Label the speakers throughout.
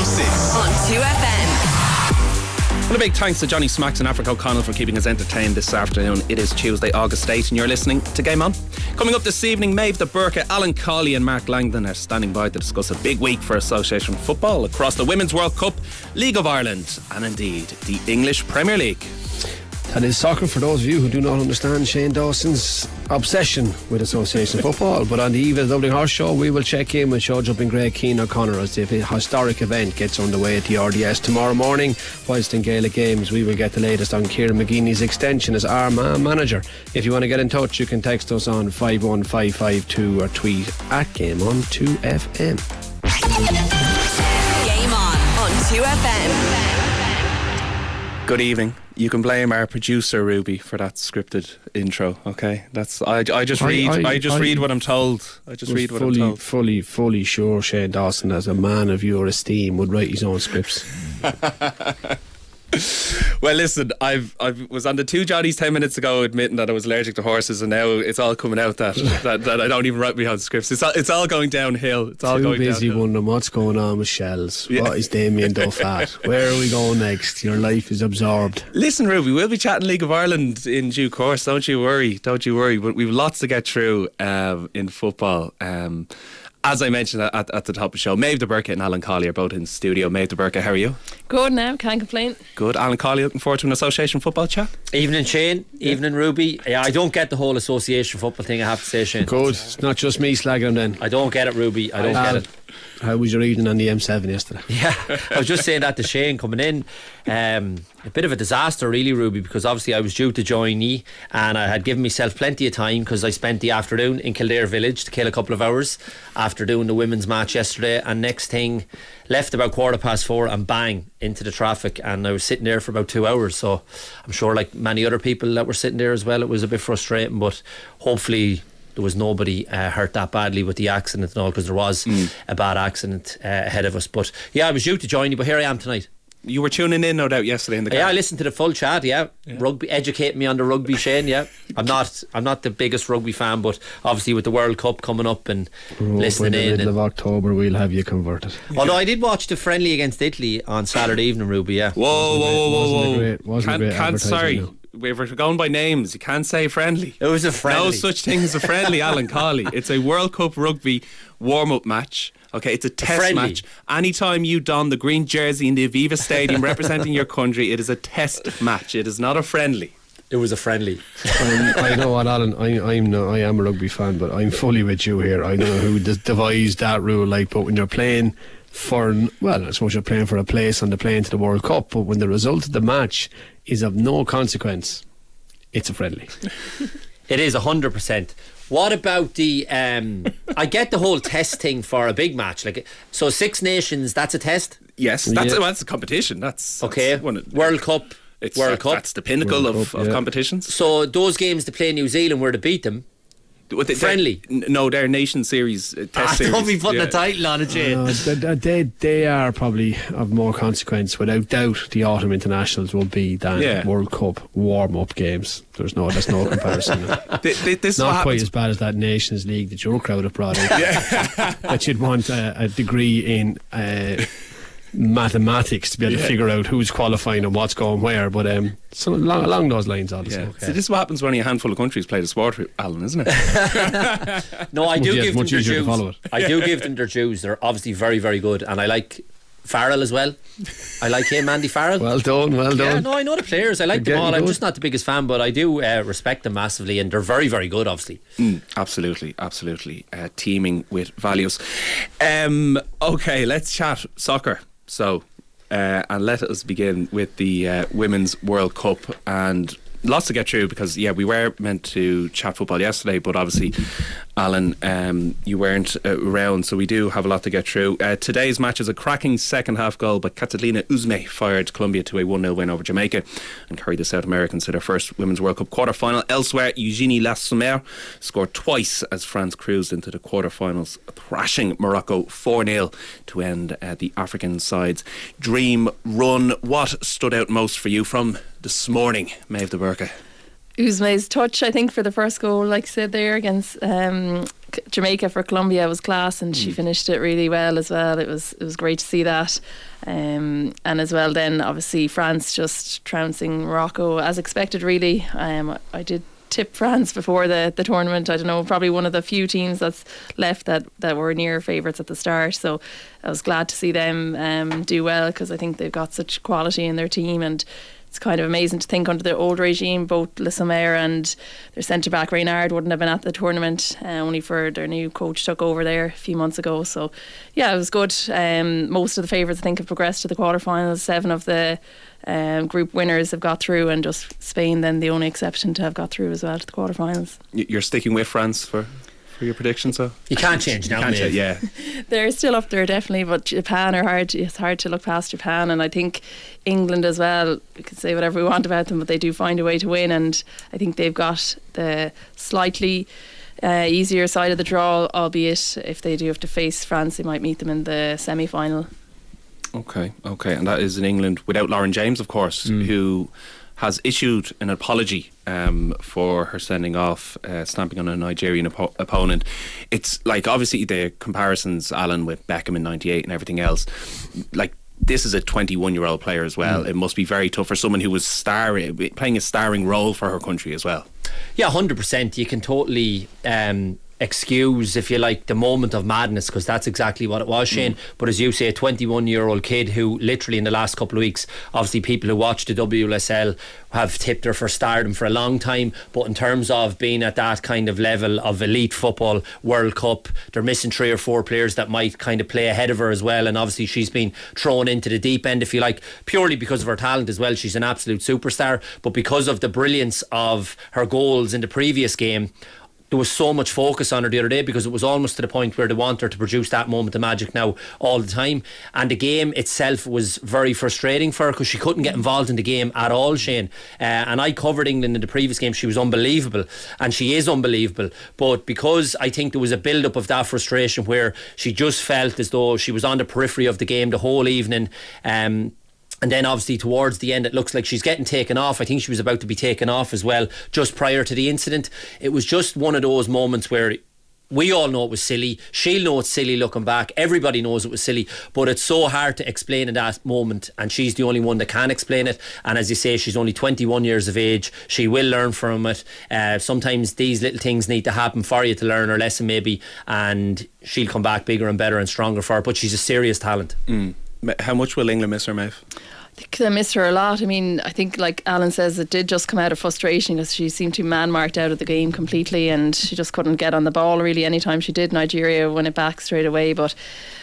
Speaker 1: 6
Speaker 2: on 2FM.
Speaker 3: Well, a big thanks to Johnny Smacks and Africa O'Connell for keeping us entertained this afternoon. It is Tuesday, August 8th, and you're listening to Game On. Coming up this evening, Maeve de Burke, Alan Cawley and Mark Langdon are standing by to discuss a big week for association football across the Women's World Cup, League of Ireland and indeed the English Premier League.
Speaker 4: That is soccer for those of you who do not understand Shane Dawson's obsession with association football. But on the eve of the Dublin Horse Show, we will check in with show jumping Greg Keane O'Connor as the historic event gets underway at the RDS tomorrow morning. Whilst in Gaelic Games, we will get the latest on Kieran McGeeney's extension as Armagh manager. If you want to get in touch, you can text us on 51552 or tweet at GameOn2FM.
Speaker 2: Game on 2FM.
Speaker 3: Good evening. You can blame our producer Ruby for that scripted intro. Okay, that's I just read what I'm told. I just read what I'm told.
Speaker 4: Fully sure Shane Dawson, as a man of your esteem, would write his own scripts.
Speaker 3: Well, listen, I was on the Two Johnnies 10 minutes ago admitting that I was allergic to horses, and now it's all coming out that I don't even write my own scripts. It's all going downhill. It's all
Speaker 4: Too
Speaker 3: going
Speaker 4: busy
Speaker 3: downhill.
Speaker 4: wondering what's going on with Shells.
Speaker 3: Yeah.
Speaker 4: What is Damien Duff at? Where are we going next? Your life is absorbed.
Speaker 3: Listen, Ruby, we'll be chatting League of Ireland in due course. Don't you worry. But we've lots to get through in football. As I mentioned at the top of the show, Maeve de Burke and Alan Cawley are both in the studio. Maeve de Burke, how are you?
Speaker 5: Good now, can't complain.
Speaker 3: Good. Alan Cawley, looking forward to an association football chat?
Speaker 6: Evening, Shane. Evening, Ruby. Yeah, I don't get the whole association football thing, I have to say, Shane.
Speaker 4: Good. It's not just me slagging him then.
Speaker 6: I don't get it, Ruby. I don't get it.
Speaker 4: How was your evening on the M7 yesterday?
Speaker 6: Yeah, I was just saying that to Shane coming in. A bit of a disaster really, Ruby, because obviously I was due to join ye and I had given myself plenty of time because I spent the afternoon in Kildare Village to kill a couple of hours after doing the women's match yesterday, and next thing left about 4:15 and bang into the traffic, and I was sitting there for about 2 hours. So I'm sure, like many other people that were sitting there as well, it was a bit frustrating, but hopefully there was nobody hurt that badly with the accident and all, because there was a bad accident ahead of us. But yeah, I was due to join you, but here I am tonight.
Speaker 3: You were tuning in, no doubt, yesterday in the car.
Speaker 6: Yeah, I listened to the full chat. Yeah. Rugby, educate me on the rugby, Shane. Yeah, I'm not the biggest rugby fan, but obviously with the World Cup coming up and listening in,
Speaker 4: in the middle of October, we'll have you converted.
Speaker 6: Although I did watch the friendly against Italy on Saturday evening, Ruby. Yeah.
Speaker 3: Whoa! Sorry. We're going by names. You can't say friendly.
Speaker 6: It was a friendly.
Speaker 3: No such thing as a friendly, Alan Cawley. It's a World Cup rugby warm-up match. Okay, it's a test match. Anytime you don the green jersey in the Aviva Stadium representing your country, it is a test match. It is not a friendly.
Speaker 6: It was a friendly.
Speaker 4: I know what, Alan. I am a rugby fan, but I'm fully with you here. I don't know who devised that rule. Like, but when you're playing for, well, I suppose you're playing for a place on the plane to the World Cup, but when the result of the match is of no consequence, it's a friendly.
Speaker 6: It is 100%. What about the I get the whole test thing for a big match, like, so Six Nations, that's a test?
Speaker 3: Yes, that's a competition. That's
Speaker 6: okay. World Cup. World Cup.
Speaker 3: That's the pinnacle of competitions.
Speaker 6: So those games to play New Zealand were to beat them. Friendly?
Speaker 3: No, they're Nation Series test series.
Speaker 6: Don't be putting a title on it, Jane.
Speaker 4: They are probably of more consequence. Without doubt, the autumn internationals will be than World Cup warm-up games. There's no comparison.
Speaker 3: This
Speaker 4: not quite as bad as that Nations League that your crowd have brought in. That you'd want a degree in mathematics to be able to figure out who's qualifying and what's going where, but so along those lines, obviously.
Speaker 3: Okay. So this is what happens when only a handful of countries play the sport, Alan, isn't it?
Speaker 6: No, I do give them their
Speaker 4: dues.
Speaker 6: I do give them their dues. They're obviously very, very good, and I like Farrell as well. I like him, Andy Farrell.
Speaker 4: Well done.
Speaker 6: Yeah, no, I know the players. I like them all. I'm just not the biggest fan, but I do respect them massively, and they're very, very good, obviously.
Speaker 3: Absolutely. Teeming with values. Okay, let's chat soccer. So, and let us begin with the Women's World Cup, and lots to get through because we were meant to chat football yesterday, but obviously, Alan, you weren't around, so we do have a lot to get through. Today's match is a cracking second half goal by Catalina Uzme fired Colombia to a 1-0 win over Jamaica and carried the South Americans to their first Women's World Cup quarter final. Elsewhere, Eugénie Lassemère scored twice as France cruised into the quarter finals, thrashing Morocco 4-0 to end the African side's dream run. What stood out most for you from this morning, Maeve de Burke?
Speaker 1: Uzme's touch, I think, for the first goal, like I said there, against Jamaica for Colombia was class, and she finished it really well as well. It was great to see that. And as well then, obviously, France just trouncing Morocco as expected, really. I did tip France before the tournament. I don't know, probably one of the few teams that's left that were near favourites at the start, so I was glad to see them do well, because I think they've got such quality in their team, and it's kind of amazing to think under the old regime both Le Sommer and their centre back Reynard wouldn't have been at the tournament, only for their new coach took over there a few months ago. So yeah, it was good. Most of the favourites I think have progressed to the quarterfinals. 7 of the group winners have got through, and just Spain then the only exception to have got through as well to the quarterfinals.
Speaker 3: You're sticking with France for your prediction, so
Speaker 6: you can't change now.
Speaker 3: Yeah,
Speaker 1: they're still up there definitely, but Japan are hard. It's hard to look past Japan, and I think England as well. We can say whatever we want about them, but they do find a way to win, and I think they've got the slightly easier side of the draw, albeit if they do have to face France, they might meet them in the semi-final.
Speaker 3: Okay, and that is in England without Lauren James, of course, who has issued an apology for her sending off, stamping on a Nigerian opponent. It's like, obviously the comparisons, Alan, with Beckham in '98 and everything else, like, this is a 21-year-old player as well. It must be very tough for someone who was playing a starring role for her country as well.
Speaker 6: Yeah, 100%. You can totally excuse, if you like, the moment of madness, because that's exactly what it was, Shane. But as you say, a 21-year-old kid who literally in the last couple of weeks, obviously people who watch the WSL have tipped her for stardom for a long time, but in terms of being at that kind of level of elite football, World Cup, they're missing 3 or 4 players that might kind of play ahead of her as well, and obviously she's been thrown into the deep end, if you like, purely because of her talent as well. She's an absolute superstar, but because of the brilliance of her goals in the previous game, there was so much focus on her the other day, because it was almost to the point where they want her to produce that moment of magic now all the time. And the game itself was very frustrating for her, because she couldn't get involved in the game at all, Shane. And I covered England in the previous game. She was unbelievable, and she is unbelievable. But because I think there was a build-up of that frustration where she just felt as though she was on the periphery of the game the whole evening, and then obviously towards the end it looks like she's getting taken off. I think she was about to be taken off as well just prior to the incident. It was just one of those moments where we all know it was silly. She'll know it's silly looking back. Everybody knows it was silly, but it's so hard to explain in that moment, and she's the only one that can explain it. And as you say, she's only 21 years of age. She will learn from it. Sometimes these little things need to happen for you to learn her lesson, maybe, and she'll come back bigger and better and stronger for it. But she's a serious talent.
Speaker 3: How much will England miss her, Maeve?
Speaker 1: I think they missed her a lot. I mean, I think, like Alan says, it did just come out of frustration, because she seemed to be man-marked out of the game completely, and she just couldn't get on the ball really. Anytime she did, Nigeria won it back straight away. But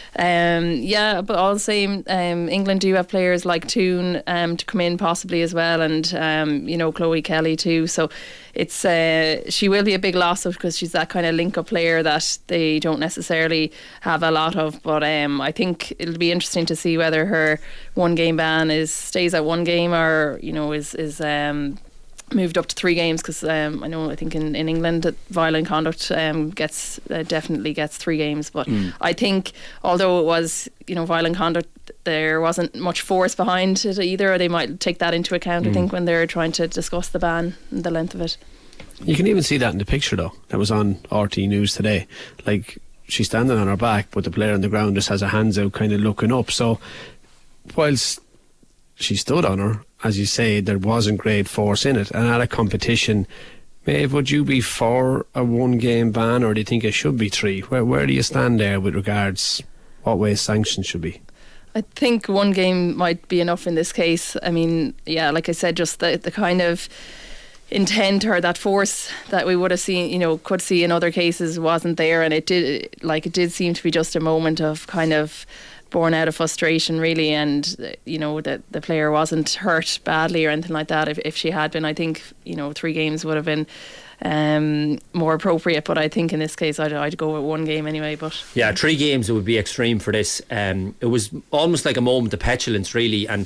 Speaker 1: but all the same, England do have players like Toon to come in possibly as well, and Chloe Kelly too. So it's she will be a big loss, because she's that kind of link-up player that they don't necessarily have a lot of. But I think it'll be interesting to see whether her 1-game ban stays at 1 game, or is moved up to 3 games, because I think in England that violent conduct definitely gets 3 games. But I think although it was violent conduct, there wasn't much force behind it either, or they might take that into account I think when they're trying to discuss the ban and the length of it.
Speaker 4: You can even see that in the picture though that was on RT News today. Like, she's standing on her back, but the player on the ground just has her hands out kind of looking up. So whilst she stood on her, as you say, there wasn't great force in it. And at a competition, Maeve, would you be for a 1-game ban, or do you think it should be 3? Where do you stand there with regards what way sanctions should be?
Speaker 1: I think 1 game might be enough in this case. I mean, yeah, like I said, just the kind of intent or that force that we would have seen, could see in other cases wasn't there, and it did seem to be just a moment of kind of born out of frustration really, and that the player wasn't hurt badly or anything like that. If she had been, I think 3 games would have been more appropriate, but I think in this case I'd go with 1 game anyway. But
Speaker 6: yeah, 3 games, it would be extreme for this. It was almost like a moment of petulance really, and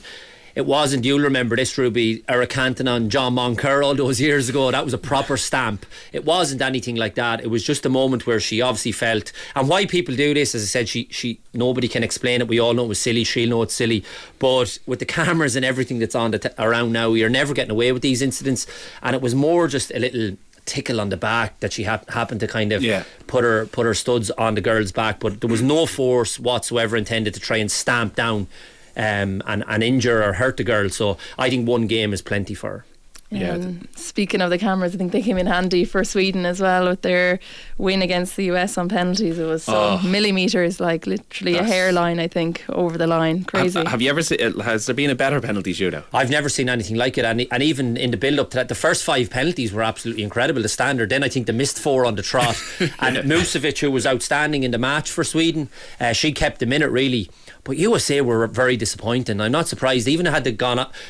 Speaker 6: it wasn't, you'll remember this, Ruby, Eric Cantona and John Moncur all those years ago. That was a proper stamp. It wasn't anything like that. It was just a moment where she obviously felt, and why people do this, as I said, she nobody can explain it. We all know it was silly. She'll know it's silly, but with the cameras and everything that's on around now, you're never getting away with these incidents. And it was more just a little tickle on the back that she happened to kind of put her studs on the girl's back, but there was no force whatsoever intended to try and stamp down and injure or hurt the girl. So I think one game is plenty for her.
Speaker 1: Speaking of the cameras, I think they came in handy for Sweden as well with their win against the US on penalties. It was millimetres, like literally a hairline, I think, over the line. Crazy.
Speaker 3: Have you ever seen? Has there been a better penalty shootout?
Speaker 6: I've never seen anything like it, and even in the build-up to that, the first 5 penalties were absolutely incredible. The standard. Then I think they missed 4 on the trot, and Musovic, who was outstanding in the match for Sweden, she kept them in it really. But USA were very disappointing. I'm not surprised. Even had they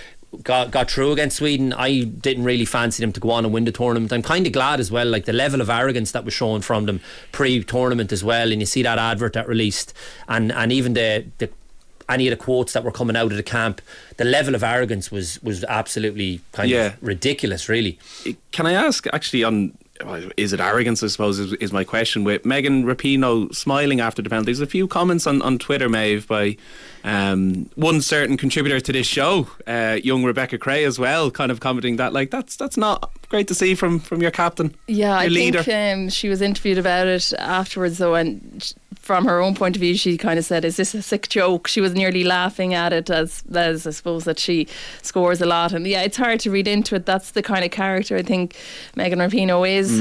Speaker 6: got through against Sweden, I didn't really fancy them to go on and win the tournament. I'm kind of glad as well, like the level of arrogance that was shown from them pre-tournament as well. And you see that advert that released, and even the any of the quotes that were coming out of the camp, the level of arrogance was absolutely kind of ridiculous, really.
Speaker 3: Can I ask, actually, on is it arrogance, I suppose, is my question, with Megan Rapinoe smiling after the penalty? There's a few comments on Twitter, Maeve, by one certain contributor to this show, young Rebecca Cray as well, kind of commenting that, like, that's not great to see from your captain, your leader.
Speaker 1: Think she was interviewed about it afterwards, though, and from her own point of view, she kind of said, is this a sick joke? She was nearly laughing at it as I suppose that she scores a lot, and it's hard to read into it. That's the kind of character I think Megan Rapinoe is.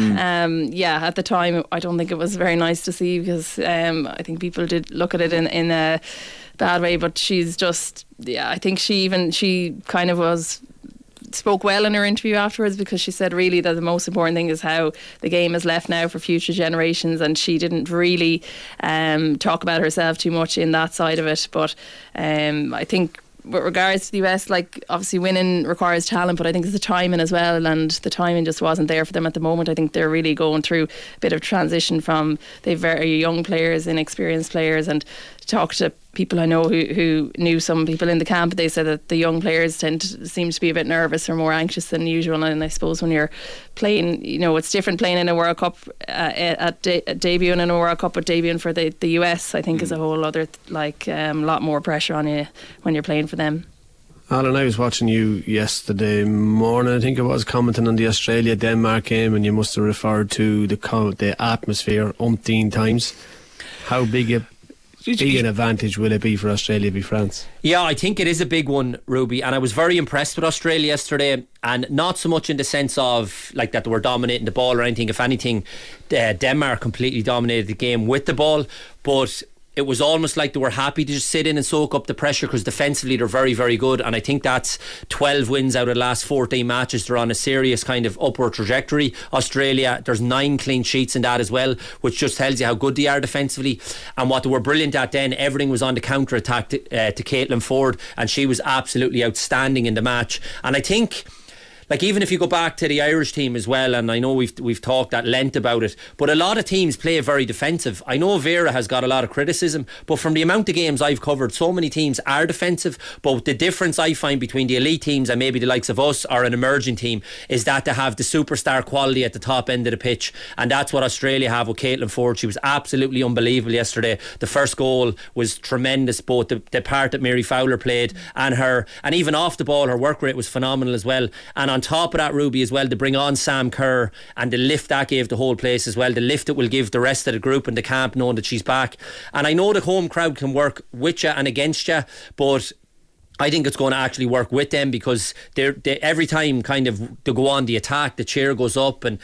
Speaker 1: At the time I don't think it was very nice to see, because I think people did look at it in a bad way, but she's just I think she kind of spoke well in her interview afterwards, because she said really that the most important thing is how the game is left now for future generations, and she didn't really talk about herself too much in that side of it. But I think with regards to the US, like, obviously winning requires talent, but I think it's the timing as well, and the timing just wasn't there for them at the moment. I think they're really going through a bit of transition from they've very young players, inexperienced players, and talk to people I know who knew some people in the camp, they said that the young players seem to be a bit nervous or more anxious than usual. And I suppose when you're playing, it's different playing in a World Cup debuting in a World Cup, but debuting for the US, I think is a whole other lot more pressure on you when you're playing for them.
Speaker 4: Alan, I was watching you yesterday morning, I think it was, commenting on the Australia-Denmark game, and you must have referred to the atmosphere umpteen times. How big an advantage will it be for Australia v France?
Speaker 6: Yeah, I think it is a big one, Ruby, and I was very impressed with Australia yesterday, and not so much in the sense of like that they were dominating the ball or anything. If anything, Denmark completely dominated the game with the ball, but it was almost like they were happy to just sit in and soak up the pressure, because defensively they're very, very good, and I think that's 12 wins out of the last 14 matches. They're on a serious kind of upward trajectory. Australia, there's 9 clean sheets in that as well, which just tells you how good they are defensively. And what they were brilliant at then, everything was on the counter attack to Caitlin Ford, and she was absolutely outstanding in the match. And I think, like, even if you go back to the Irish team as well, and I know we've talked at length about it, but a lot of teams play very defensive. I know Vera has got a lot of criticism, but from the amount of games I've covered, so many teams are defensive. But the difference I find between the elite teams and maybe the likes of us or an emerging team is that they have the superstar quality at the top end of the pitch, and that's what Australia have with Caitlin Ford. She was absolutely unbelievable yesterday. The first goal was tremendous, both the part that Mary Fowler played and her, and even off the ball her work rate was phenomenal as well. And on top of that, Ruby, as well, to bring on Sam Kerr, and the lift that gave the whole place as well, the lift it will give the rest of the group and the camp, knowing that she's back. And I know the home crowd can work with you and against you, but I think it's going to actually work with them, because they every time kind of they go on the attack, the cheer goes up, and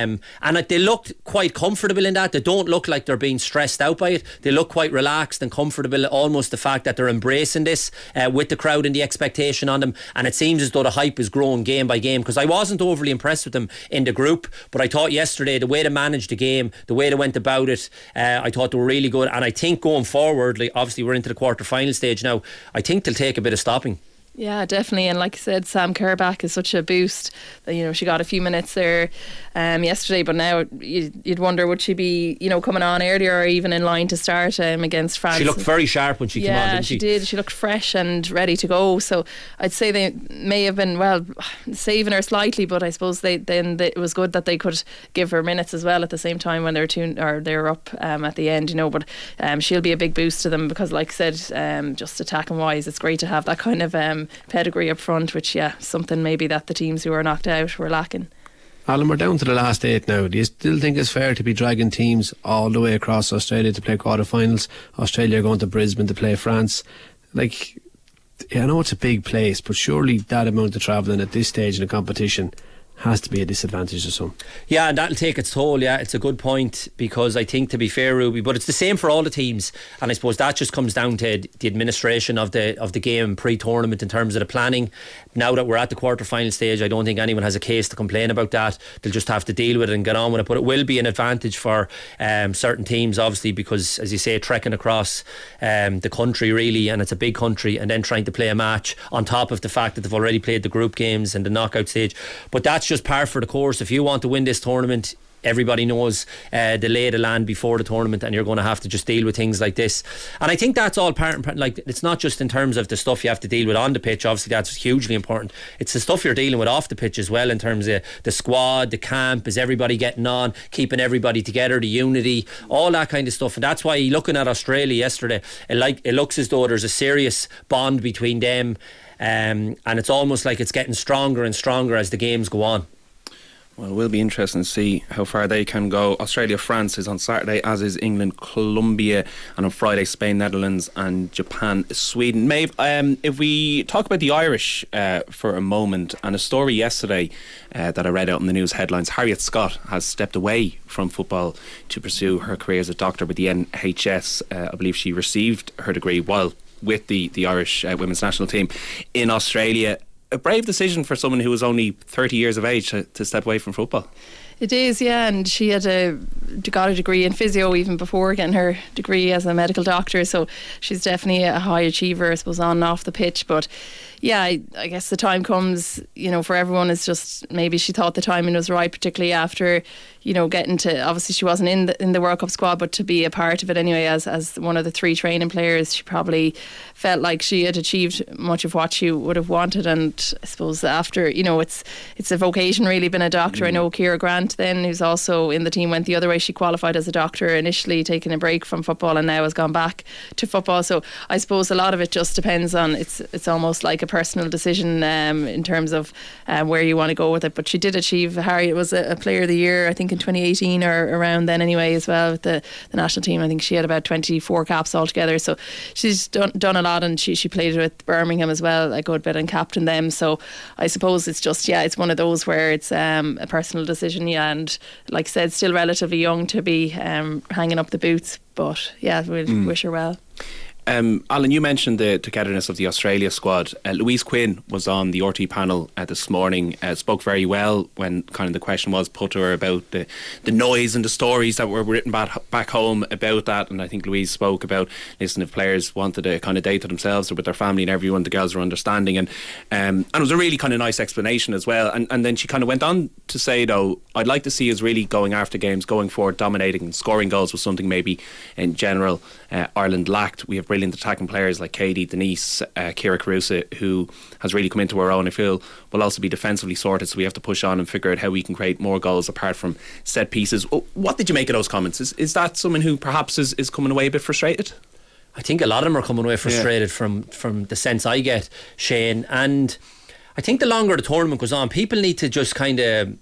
Speaker 6: they looked quite comfortable in that. They don't look like they're being stressed out by it. They look quite relaxed and comfortable. Almost the fact that they're embracing this with the crowd and the expectation on them. And it seems as though the hype is growing game by game, because I wasn't overly impressed with them in the group, but I thought yesterday the way they managed the game, the way they went about it, I thought they were really good. And I think going forward, like, obviously we're into the quarter-final stage now, I think they'll take a bit of stopping.
Speaker 1: Yeah, definitely. And like I said, Sam Kerr back is such a boost that, you know, she got a few minutes there yesterday, but now you'd wonder, would she be, you know, coming on earlier or even in line to start against France?
Speaker 6: She looked very sharp when she came on, didn't she?
Speaker 1: Yeah, she did. She looked fresh and ready to go. So I'd say they may have been, well, saving her slightly, but I suppose it was good that they could give her minutes as well at the same time when they were up at the end, you know. But she'll be a big boost to them because, like I said, just attacking wise, it's great to have that kind of pedigree up front, which something maybe that the teams who were knocked out were lacking.
Speaker 4: Alan, we're down to the last 8 now. Do you still think it's fair to be dragging teams all the way across Australia to play quarterfinals? Australia are going to Brisbane to play France. Like, I know it's a big place, but surely that amount of travelling at this stage in the competition has to be a disadvantage to some.
Speaker 6: Yeah, and that'll take its toll. Yeah, it's a good point, because I think, to be fair, Ruby, but it's the same for all the teams, and I suppose that just comes down to the administration of the game pre-tournament in terms of the planning. Now that we're at the quarter-final stage, I don't think anyone has a case to complain about that. They'll just have to deal with it and get on with it. But it will be an advantage for certain teams, obviously, because, as you say, trekking across the country really, and it's a big country, and then trying to play a match on top of the fact that they've already played the group games and the knockout stage. But that's just par for the course. If you want to win this tournament, everybody knows the lay of the land before the tournament, and you're going to have to just deal with things like this. And I think that's all part and part. Like, it's not just in terms of the stuff you have to deal with on the pitch. Obviously that's hugely important. It's the stuff you're dealing with off the pitch as well, in terms of the squad, the camp, is everybody getting on, keeping everybody together, the unity, all that kind of stuff. And that's why, looking at Australia yesterday, it looks as though there's a serious bond between them, and it's almost like it's getting stronger and stronger as the games go on.
Speaker 3: Well, it will be interesting to see how far they can go. Australia-France is on Saturday, as is England-Colombia, and on Friday, Spain-Netherlands and Japan-Sweden. Maeve, if we talk about the Irish for a moment, and a story yesterday that I read out in the news headlines, Harriet Scott has stepped away from football to pursue her career as a doctor with the NHS. I believe she received her degree while with the Irish women's national team in Australia. A brave decision for someone who was only 30 years of age to step away from football.
Speaker 1: It is, yeah, and she had got a degree in physio even before getting her degree as a medical doctor, so she's definitely a high achiever, I suppose, on and off the pitch. But yeah, I guess the time comes, you know, for everyone. It's just maybe she thought the timing was right, particularly after, you know, getting to, obviously she wasn't in the World Cup squad, but to be a part of it anyway as one of the 3 training players, she probably felt like she had achieved much of what she would have wanted. And I suppose after, you know, it's a vocation really, being a doctor. I know Ciara Grant then, who's also in the team, went the other way. She qualified as a doctor initially, taking a break from football, and now has gone back to football. So I suppose a lot of it just depends on, it's almost like a personal decision in terms of where you want to go with it. But she did achieve, Harriet was a player of the year, I think in 2018 or around then anyway, as well, with the national team. I think she had about 24 caps altogether, so she's done a lot, and she played with Birmingham as well a good bit and captained them. So I suppose it's just, it's one of those where it's a personal decision, and like I said, still relatively young to be hanging up the boots, but we'll wish her well.
Speaker 3: Alan, you mentioned the togetherness of the Australia squad. Louise Quinn was on the RT panel this morning, spoke very well when kind of the question was put to her about the noise and the stories that were written back home about that. And I think Louise spoke about, listen, if players wanted a kind of day to themselves or with their family and everyone, the girls were understanding. And it was a really kind of nice explanation as well. And then she kind of went on to say, though, I'd like to see us really going after games, going forward, dominating and scoring goals was something maybe in general Ireland lacked. We have brilliant attacking players like Katie, Denise, Ciara Carusa, who has really come into her own. I feel will also be defensively sorted, so we have to push on and figure out how we can create more goals apart from set pieces. What did you make of those comments? Is that someone who perhaps is coming away a bit frustrated?
Speaker 6: I think a lot of them are coming away frustrated from the sense I get, Shane. And I think the longer the tournament goes on, people need to just kind of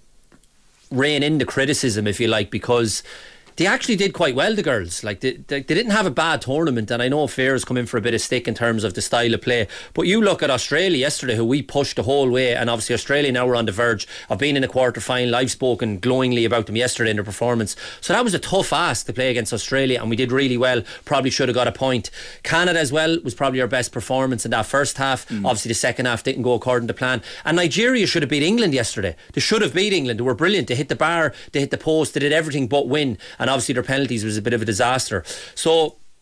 Speaker 6: rein in the criticism, if you like, because they actually did quite well, the girls. Like they didn't have a bad tournament, and I know Fair's come in for a bit of stick in terms of the style of play, but you look at Australia yesterday, who we pushed the whole way, and obviously Australia now we're on the verge of being in a quarter final. I've spoken glowingly about them yesterday in their performance, so that was a tough ask to play against Australia, and we did really well. Probably should have got a point. Canada as well was probably our best performance in that first half. Obviously the second half didn't go according to plan, and Nigeria should have beat England yesterday. They should have beat England. They were brilliant. They hit the bar, they hit the post, they did everything but win, and obviously their penalties was a bit of a disaster. So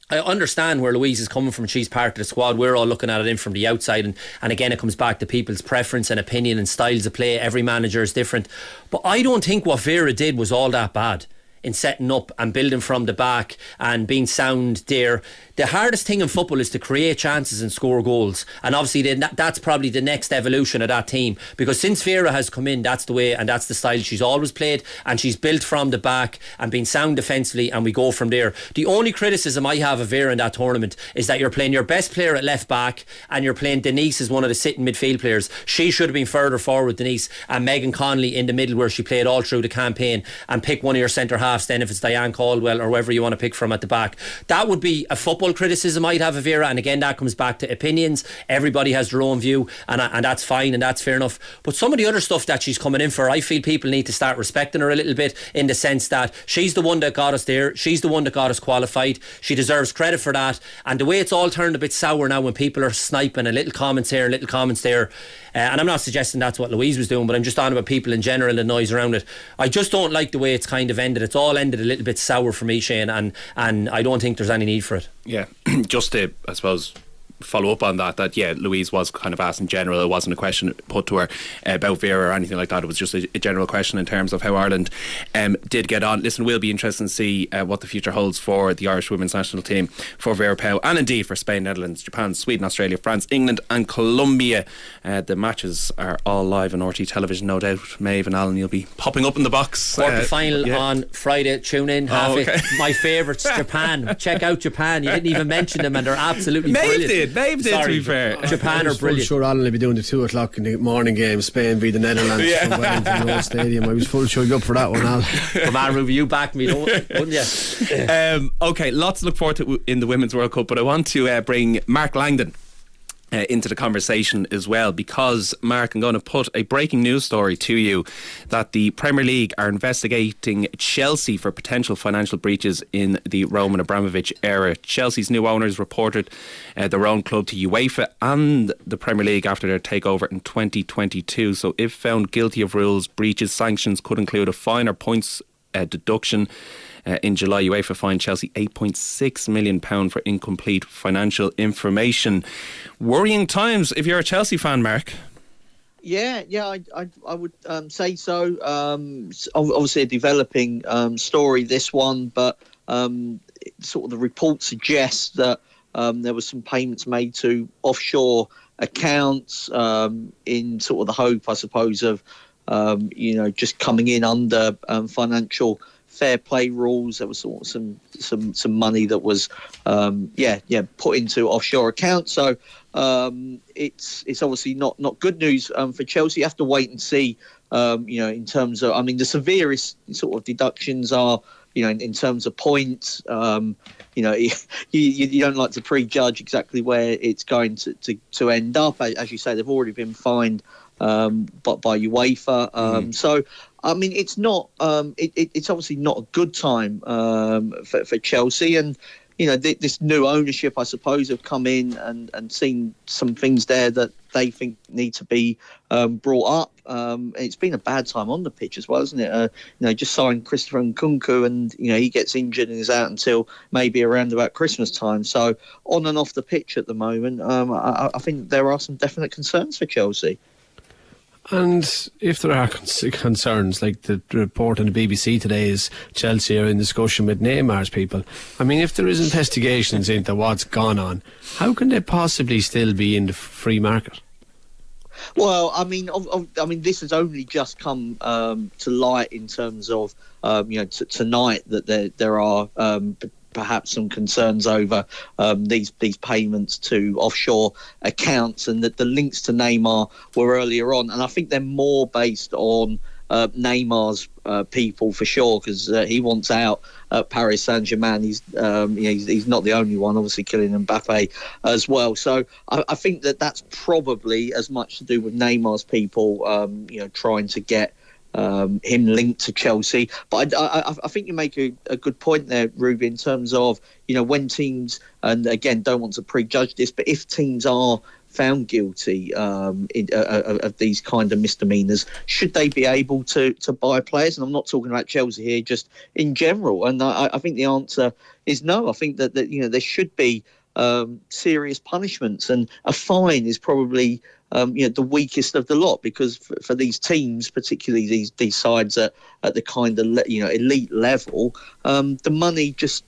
Speaker 6: I understand where Louise is coming from. She's part of the squad. We're all looking at it in from the outside, and again it comes back to people's preference and opinion and styles of play. Every manager is different, but I don't think what Vera did was all that bad in setting up and building from the back and being sound there. The hardest thing in football is to create chances and score goals, and obviously that's probably the next evolution of that team, because since Vera has come in, that's the way and that's the style she's always played, and she's built from the back and been sound defensively, and we go from there. The only criticism I have of Vera in that tournament is that you're playing your best player at left back and you're playing Denise as one of the sitting midfield players. She should have been further forward, Denise, and Megan Connolly in the middle where she played all through the campaign, and pick one of your centre halves then, if it's Diane Caldwell or whoever you want to pick from at the back. That would be a football criticism I'd have of Vera, and again that comes back to opinions. Everybody has their own view, and that's fine and that's fair enough, but some of the other stuff that she's coming in for, I feel people need to start respecting her a little bit, in the sense that she's the one that got us there, she's the one that got us qualified, she deserves credit for that. And the way it's all turned a bit sour now when people are sniping a little comments here, little comments there, and I'm not suggesting that's what Louise was doing, but I'm just on about people in general and noise around it. I just don't like the way it's kind of ended. It's all ended a little bit sour for me, Shane, and I don't think there's any need for it.
Speaker 3: Yeah, just to, I suppose, follow up on that yeah, Louise was kind of asked in general. It wasn't a question put to her about Vera or anything like that. It was just a general question in terms of how Ireland did get on. Listen, we'll be interested to see what the future holds for the Irish women's national team, for Vera Pauw, and indeed for Spain, Netherlands, Japan, Sweden, Australia, France, England and Colombia. The matches are all live on RT television, no doubt. Maeve and Alan, you'll be popping up in the box.
Speaker 6: Quarter final on Friday. Tune in. My favourites, Japan. Check out Japan. You didn't even mention them, and they're absolutely brilliant.
Speaker 3: Maeve did, to be fair.
Speaker 6: Japan are brilliant.
Speaker 4: Sure, Alan will be doing the 2 o'clock in the morning game, Spain v the Netherlands from Wellington Road Stadium. I was full showing up for that one, Al.
Speaker 6: Come on, Ruby, you backed me, wouldn't you?
Speaker 3: Okay, lots to look forward to in the Women's World Cup, but I want to bring Mark Langdon into the conversation as well, because Mark, I'm going to put a breaking news story to you that the Premier League are investigating Chelsea for potential financial breaches in the Roman Abramovich era. Chelsea's new owners reported their own club to UEFA and the Premier League after their takeover in 2022. So if found guilty of rules breaches, sanctions could include a fine or points deduction. In July, UEFA fined Chelsea £8.6 million for incomplete financial information. Worrying times if you're a Chelsea fan, Mark.
Speaker 5: Yeah, I would say so. Obviously a developing story, this one, but sort of the report suggests that there were some payments made to offshore accounts in sort of the hope, I suppose, of just coming in under financial fair play rules. There was sort of some money that was put into offshore accounts. So it's obviously not good news for Chelsea. You have to wait and see. In terms of, the severest sort of deductions are, in terms of points. You don't like to prejudge exactly where it's going to end up. As you say, they've already been fined by UEFA. So it's not. It's obviously not a good time for Chelsea, and this new ownership, I suppose, have come in and seen some things there that they think need to be brought up. It's been a bad time on the pitch as well, isn't it? Just signed Christopher Nkunku, and he gets injured and is out until maybe around about Christmas time. So on and off the pitch at the moment, I think there are some definite concerns for Chelsea.
Speaker 4: And if there are concerns, like the report on the BBC today is Chelsea are in discussion with Neymar's people. If there is investigations into what's gone on, how can they possibly still be in the free market?
Speaker 5: Well, this has only just come to light in terms of tonight that there are perhaps some concerns over these payments to offshore accounts, and that the links to Neymar were earlier on, and I think they're more based on Neymar's people for sure, because he wants out at Paris Saint-Germain. He's not the only one, obviously Kylian Mbappe as well. So I think that's probably as much to do with Neymar's people, trying to get him linked to Chelsea. But I think you make a good point there, Ruby, in terms of when teams, and again don't want to prejudge this, but if teams are found guilty of these kind of misdemeanours, should they be able to buy players? And I'm not talking about Chelsea here, just in general. And I think the answer is no. I think that there should be serious punishments, and a fine is probably the weakest of the lot, because for these teams, particularly these sides at the kind of elite level, the money just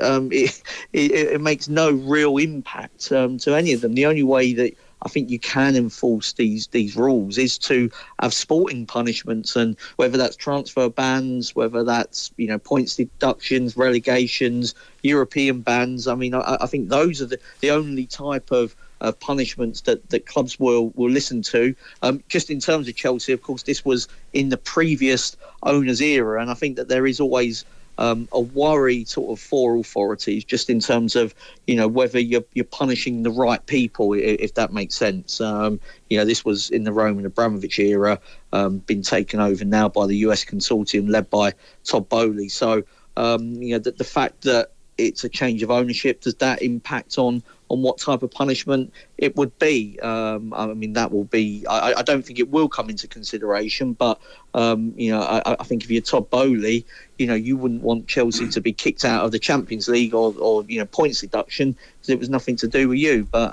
Speaker 5: it makes no real impact to any of them. The only way that I think you can enforce these rules is to have sporting punishments, and whether that's transfer bans, whether that's points deductions, relegations, European bans. I mean, I think those are the only type of punishments that clubs will listen to. Just in terms of Chelsea, of course, this was in the previous owner's era, and I think that there is always a worry sort of for authorities, just in terms of whether you're punishing the right people, if that makes sense. This was in the Roman Abramovich era, been taken over now by the US consortium led by Todd Boehly. So the fact that it's a change of ownership, does that impact on what type of punishment it would be? I mean, that will be. I don't think it will come into consideration, but I think if you're Todd Boehly, you wouldn't want Chelsea to be kicked out of the Champions League or points deduction, because it was nothing to do with you. But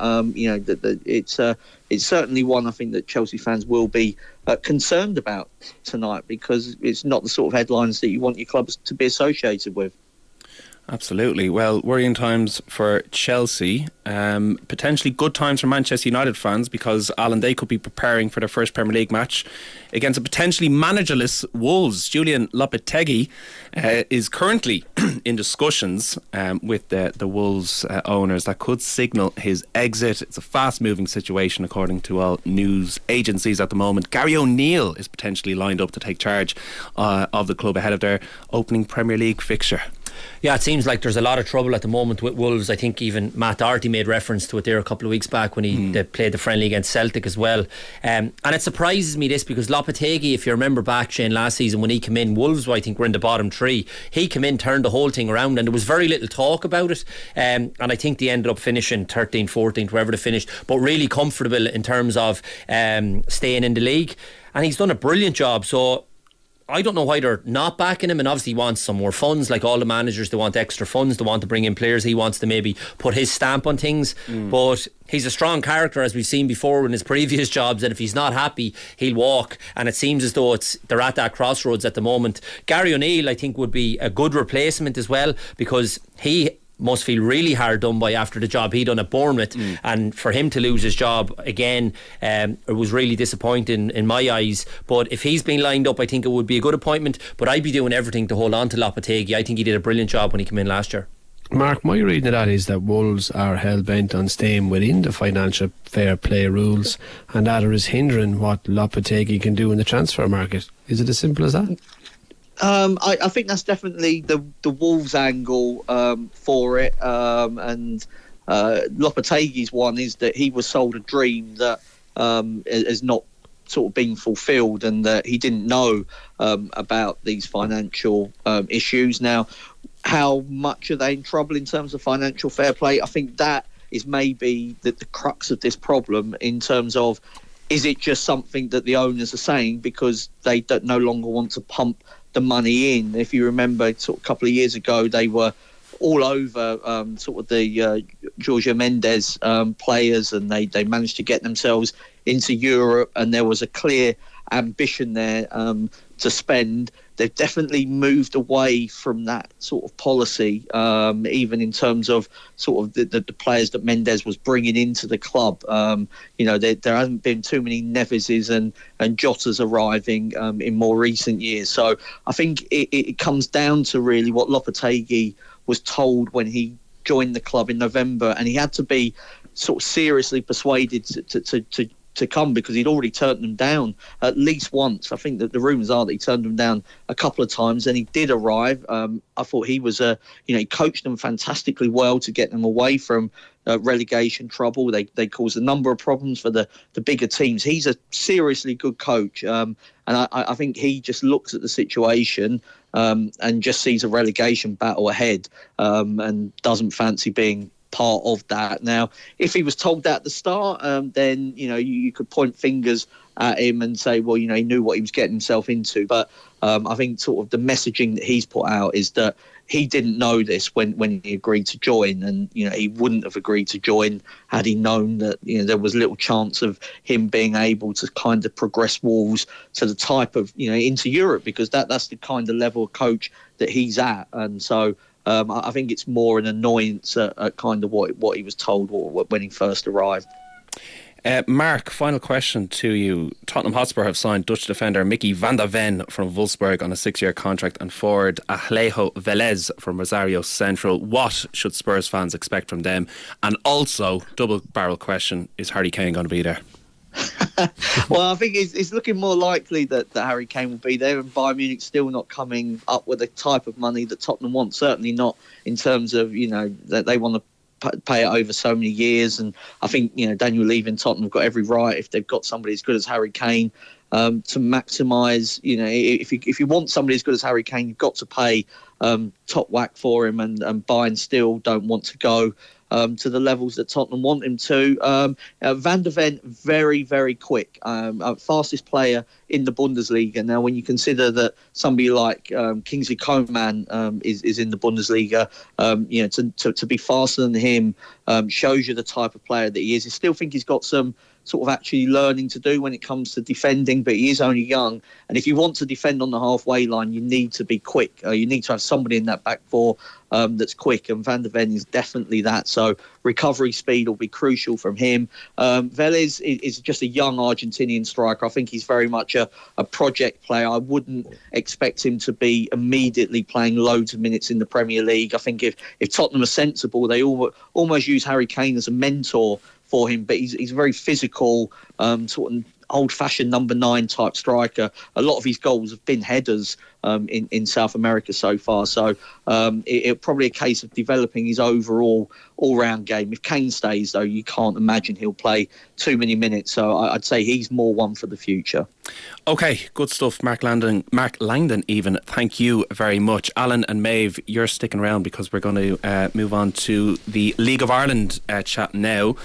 Speaker 5: it's certainly one I think that Chelsea fans will be concerned about tonight, because it's not the sort of headlines that you want your clubs to be associated with.
Speaker 3: Absolutely. Well, worrying times for Chelsea, potentially good times for Manchester United fans, because Alan, they could be preparing for their first Premier League match against a potentially managerless Wolves. Julian Lopetegui is currently in discussions with the Wolves owners that could signal his exit. It's a fast moving situation according to all news agencies at the moment. Gary O'Neill is potentially lined up to take charge of the club ahead of their opening Premier League fixture.
Speaker 6: Yeah, it seems like there's a lot of trouble at the moment with Wolves. I think even Matt Doherty made reference to it there a couple of weeks back when they played the friendly against Celtic as well. And it surprises me this, because Lopetegui, if you remember back, Shane, last season when he came in, Wolves, I think, were in the bottom three. He came in, turned the whole thing around, and there was very little talk about it. And I think they ended up finishing 13th, 14th, wherever they finished, but really comfortable in terms of staying in the league. And he's done a brilliant job. So I don't know why they're not backing him, and obviously he wants some more funds, like all the managers. They want extra funds, they want to bring in players. He wants to maybe put his stamp on things, but he's a strong character, as we've seen before in his previous jobs, and if he's not happy, he'll walk. And it seems as though they're at that crossroads at the moment. Gary O'Neill, I think, would be a good replacement as well, because he must feel really hard done by after the job he done at Bournemouth, and for him to lose his job again, it was really disappointing in my eyes. But if he's been lined up, I think it would be a good appointment, but I'd be doing everything to hold on to Lopetegui. I think he did a brilliant job when he came in last year.
Speaker 4: Mark, my reading of that is that Wolves are hell-bent on staying within the financial fair play rules, and that is hindering what Lopetegui can do in the transfer market. Is it as simple as that?
Speaker 5: I think that's definitely the Wolves angle for it, and Lopetegui's one is that he was sold a dream that has not sort of been fulfilled, and that he didn't know about these financial issues. Now, how much are they in trouble in terms of financial fair play? I think that is maybe the crux of this problem, in terms of, is it just something that the owners are saying because they no longer want to pump the money in? If you remember, sort of a couple of years ago, they were all over sort of the Jorge Mendes players, and they managed to get themselves into Europe, and there was a clear ambition there to spend. They've definitely moved away from that sort of policy, even in terms of sort of the players that Mendes was bringing into the club. There hasn't been too many Neveses and Jotas arriving in more recent years. So I think it comes down to really what Lopetegui was told when he joined the club in November, and he had to be sort of seriously persuaded to come, because he'd already turned them down at least once. I think that the rumours are that he turned them down a couple of times, and he did arrive. I thought he was he coached them fantastically well to get them away from relegation trouble. They caused a number of problems for the bigger teams. He's a seriously good coach, and I think he just looks at the situation and just sees a relegation battle ahead, and doesn't fancy being part of that. Now, if he was told that at the start, then you could point fingers at him and say, well, he knew what he was getting himself into. But I think sort of the messaging that he's put out is that he didn't know this when he agreed to join, and he wouldn't have agreed to join had he known that there was little chance of him being able to kind of progress Wolves to the type of into Europe, because that's the kind of level of coach that he's at. And so I think it's more an annoyance at kind of what he was told when he first arrived.
Speaker 3: Mark, final question to you. Tottenham Hotspur have signed Dutch defender Mickey van der Ven from Wolfsburg on a 6-year contract and forward Alejo Velez from Rosario Central. What should Spurs fans expect from them? And also, double barrel question, is Harry Kane going to be there?
Speaker 5: Well, I think it's looking more likely that Harry Kane will be there, and Bayern Munich still not coming up with the type of money that Tottenham want. Certainly not in terms of that they want to pay it over so many years. And I think Daniel Levy and Tottenham have got every right, if they've got somebody as good as Harry Kane, to maximise. If you want somebody as good as Harry Kane, you've got to pay top whack for him, and Bayern still don't want to go to the levels that Tottenham want him to. Van der Ven, very, very quick, fastest player in the Bundesliga. Now, when you consider that somebody like Kingsley Coman is in the Bundesliga, to be faster than him shows you the type of player that he is. I still think he's got some sort of actually learning to do when it comes to defending, but he is only young. And if you want to defend on the halfway line, you need to be quick. You need to have somebody in that back four that's quick, and Van der Ven is definitely that. So recovery speed will be crucial from him. Velez is just a young Argentinian striker. I think he's very much a project player. I wouldn't expect him to be immediately playing loads of minutes in the Premier League. I think if Tottenham are sensible, they almost use Harry Kane as a mentor for him, but he's a very physical, sort of old-fashioned number 9 type striker. A lot of his goals have been headers in South America so far. So it's probably a case of developing his overall all-round game. If Kane stays, though, you can't imagine he'll play too many minutes. So I'd say he's more one for the future.
Speaker 3: Okay, good stuff, Mark Langdon even. Thank you very much. Alan and Maeve, you're sticking around because we're going to move on to the League of Ireland chat now.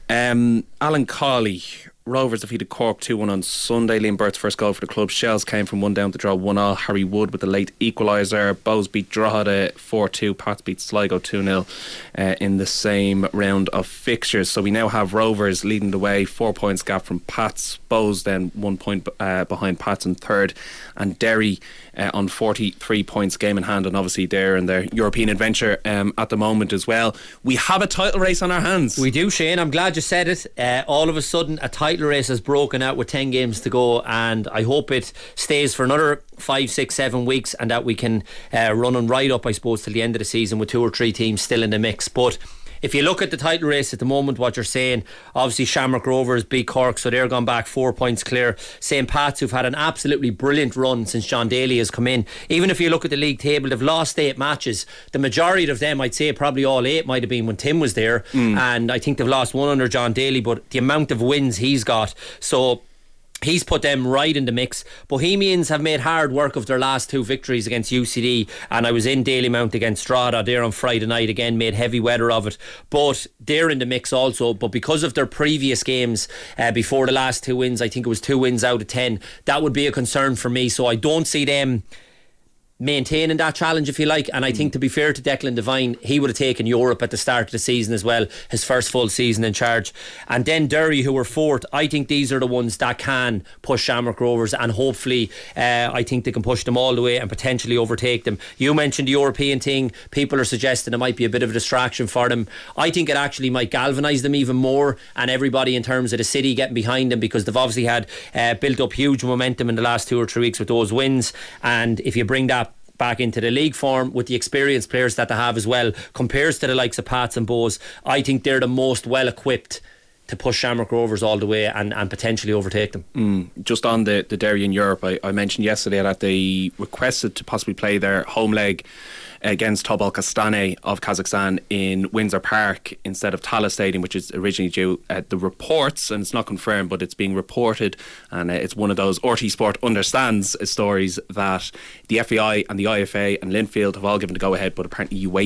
Speaker 3: Alan Cawley, Rovers defeated Cork 2-1 on Sunday. Liam Burt's first goal for the club. Shells came from 1-1 to draw 1-1. Harry Wood with the late equaliser. Bows beat Drogheda 4-2. Pats beat Sligo 2-0 in the same round of fixtures. So we now have Rovers leading the way, 4 points gap from Pats. Bows then 1 point behind Pats in third, and Derry on 43 points, game in hand, and obviously they're in their European adventure at the moment as well. We have a title race on our hands.
Speaker 6: We do, Shane. I'm glad you said it. All of a sudden a title race has broken out with 10 games to go, and I hope it stays for another 5, 6, 7 weeks, and that we can run on right up, I suppose, till the end of the season with 2 or 3 teams still in the mix. But if you look at the title race at the moment, what you're saying, obviously Shamrock Rovers beat Cork, so they're gone back 4 points clear. St. Pat's, who've had an absolutely brilliant run since John Daly has come in. Even if you look at the league table, they've lost 8 matches. The majority of them, I'd say probably all 8 might have been when Tim was there, and I think they've lost 1 under John Daly, but the amount of wins he's got, so he's put them right in the mix. Bohemians have made hard work of their last 2 victories against UCD, and I was in Dalymount against Strada there on Friday night, again made heavy weather of it, but they're in the mix also. But because of their previous games before the last 2 wins, I think it was 2 wins out of 10, that would be a concern for me. So I don't see them maintaining that challenge, if you like. And I think, to be fair to Declan Devine, he would have taken Europe at the start of the season as well, his first full season in charge. And then Derry, who were 4th, I think these are the ones that can push Shamrock Rovers, and hopefully I think they can push them all the way and potentially overtake them. You mentioned the European thing. People are suggesting it might be a bit of a distraction for them. I think it actually might galvanise them even more, and everybody in terms of the city getting behind them, because they've obviously had built up huge momentum in the last 2 or 3 weeks with those wins. And if you bring that back into the league form with the experienced players that they have as well, compares to the likes of Pats and Bows, I think they're the most well equipped to push Shamrock Rovers all the way and potentially overtake them.
Speaker 3: Just on the Derry in Europe, I mentioned yesterday that they requested to possibly play their home leg against Tobol Kastane of Kazakhstan in Windsor Park instead of Tallaght Stadium, which is originally due. The reports, and it's not confirmed, but it's being reported, and it's one of those RT Sport understands stories, that the FAI and the IFA and Linfield have all given the go ahead, but apparently UEFA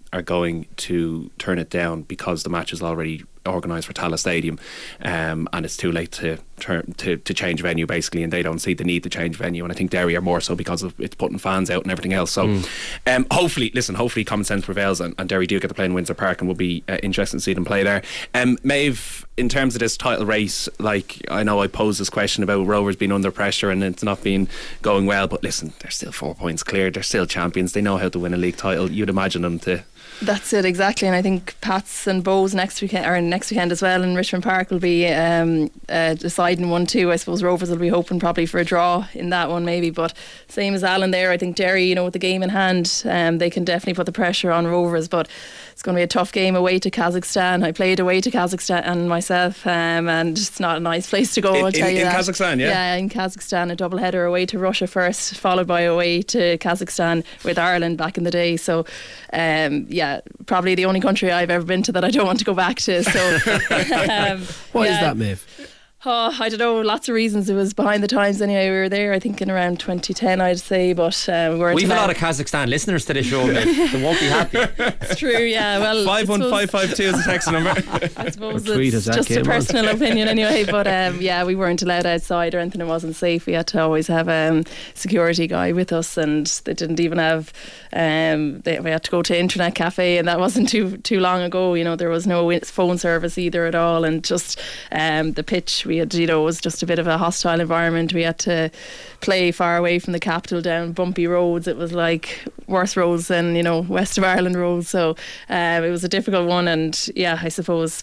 Speaker 3: are going to turn it down because the match is already organised for Tallaght Stadium, and it's too late to change venue basically, and they don't see the need to change venue. And I think Derry are more so because of it's putting fans out and everything else. So hopefully common sense prevails and Derry do get to play in Windsor Park, and will be interesting to see them play there. Maeve, in terms of this title race, like, I know I posed this question about Rovers being under pressure and it's not been going well, but listen, they're still 4 points clear, they're still champions, they know how to win a league title. You'd imagine them to.
Speaker 1: That's it, exactly. And I think Pats and Bows next weekend as well in Richmond Park will be deciding 1-2. I suppose Rovers will be hoping probably for a draw in that one maybe, but same as Alan there, I think Derry, with the game in hand, they can definitely put the pressure on Rovers, but it's going to be a tough game away to Kazakhstan. I played away to Kazakhstan myself, and it's not a nice place to go, I'll tell you
Speaker 3: in
Speaker 1: that.
Speaker 3: Kazakhstan, yeah?
Speaker 1: Yeah, in Kazakhstan, a double header away to Russia first, followed by away to Kazakhstan with Ireland back in the day. So probably the only country I've ever been to that I don't want to go back to. So
Speaker 4: Why is that, Maeve?
Speaker 1: Oh, I don't know, lots of reasons. It was behind the times anyway. We were there, I think, in around 2010, I'd say, but we weren't.
Speaker 6: We've a lot of Kazakhstan listeners to this show, mate. They won't be happy.
Speaker 1: It's true, yeah. Well,
Speaker 3: 51552 is the text number.
Speaker 1: I suppose it's just a personal opinion anyway, but we weren't allowed outside or anything. It wasn't safe. We had to always have a security guy with us, and they didn't even have we had to go to internet cafe, and that wasn't too long ago. There was no phone service either at all, and just the pitch we had, it was just a bit of a hostile environment. We had to play far away from the capital, down bumpy roads. It was like worse roads than West of Ireland roads, so it was a difficult one. And I suppose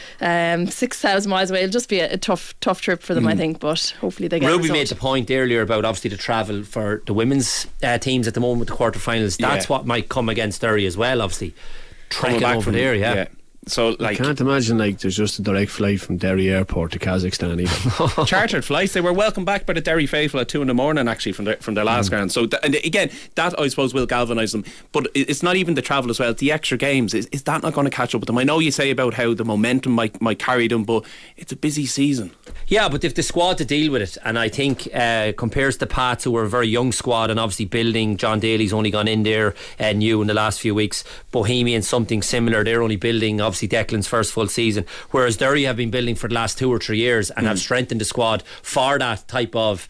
Speaker 1: 6,000 miles away, it'll just be a tough trip for them, I think, but hopefully they get
Speaker 6: Ruby made the point earlier about obviously the travel for the women's teams at the moment with the quarterfinals. That's what might come against Derry as well, obviously trekking over there. Yeah.
Speaker 3: So,
Speaker 4: I can't imagine there's just a direct flight from Derry Airport to Kazakhstan either.
Speaker 3: Chartered flights. They were welcomed back by the Derry faithful at 2 a.m. actually from their last ground. So and again, that I suppose will galvanise them. But it's not even the travel as well. The extra games, is that not going to catch up with them? I know you say about how the momentum might carry them, but it's a busy season.
Speaker 6: Yeah, but they've the squad to deal with it, and I think compares to Pats, who were a very young squad and obviously building. John Daly's only gone in there new in the last few weeks. Bohemian, something similar. They're only building obviously Declan's first full season, whereas Derry have been building for the last 2 or 3 years and have strengthened the squad for that type of